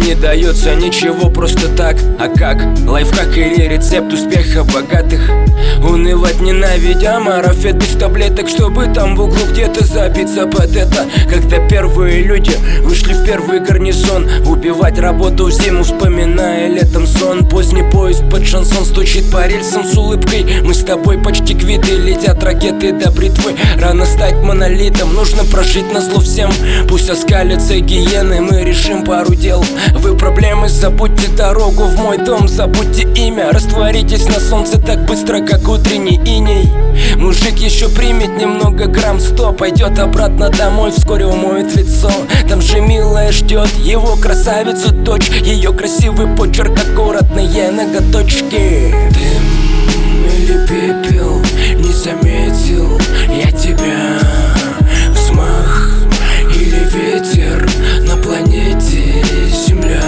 не дается ничего просто так. А как? Лайфхак или рецепт успеха богатых? Унывать ненавидя марафет без таблеток, чтобы там в углу где-то забиться под это. Когда первые люди вышли в первый гарнизон, убивать работу в зиму, вспоминая летом сон. Поздний поезд под шансон стучит по рельсам с улыбкой. Мы с тобой почти квиты, летят ракеты до бритвы. Рано стать монолитом, нужно прожить назло всем. Пусть оскалятся гиены, мы решим пару дел. Вы проблемы, забудьте дорогу в мой дом, забудьте имя, растворитесь на солнце так быстро, как утренний иней. Мужик еще примет немного грамм 100, пойдет обратно домой, вскоре умоет лицо. Там же милая ждет его красавицу дочь, ее красивый почерк, аккуратные ноготочки. Дым или пепел, не заметил я тебя. Взмах или ветер на планете Земля.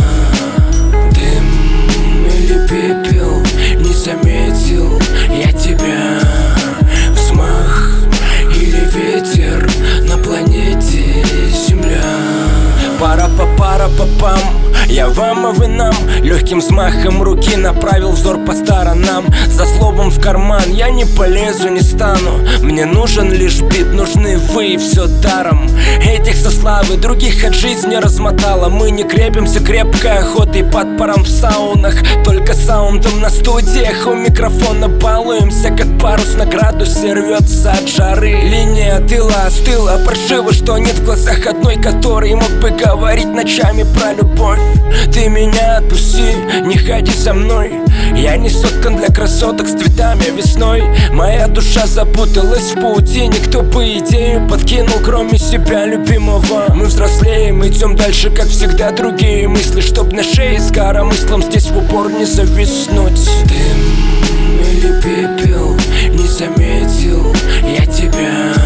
Дым или пепел, не заметил я тебя. Взмах или ветер на планете Земля. Пара-па-пара-па-пам, я вам, а вы нам. Легким взмахом руки направил взор по сторонам. За словом в карман я не полезу, не стану. Мне нужен лишь бит, нужны вы и все даром. Этих со славы, других от жизни размотало. Мы не крепимся крепкой охотой под паром в саунах, только саундом на студиях. У микрофона балуемся, как парус на градусе рвется от жары. Линия тыла остыла, паршиво, что нет в глазах одной, который мог бы говорить ночами про любовь. Ты меня отпусти, не ходи за мной. Я не соткан для красоток с цветами весной. Моя душа запуталась в паутине. Кто бы идею подкинул, кроме себя любимого? Мы взрослеем, идем дальше, как всегда, другие мысли, чтоб на шее с коромыслом здесь в упор не зависнуть. Дым или пепел, не заметил я тебя.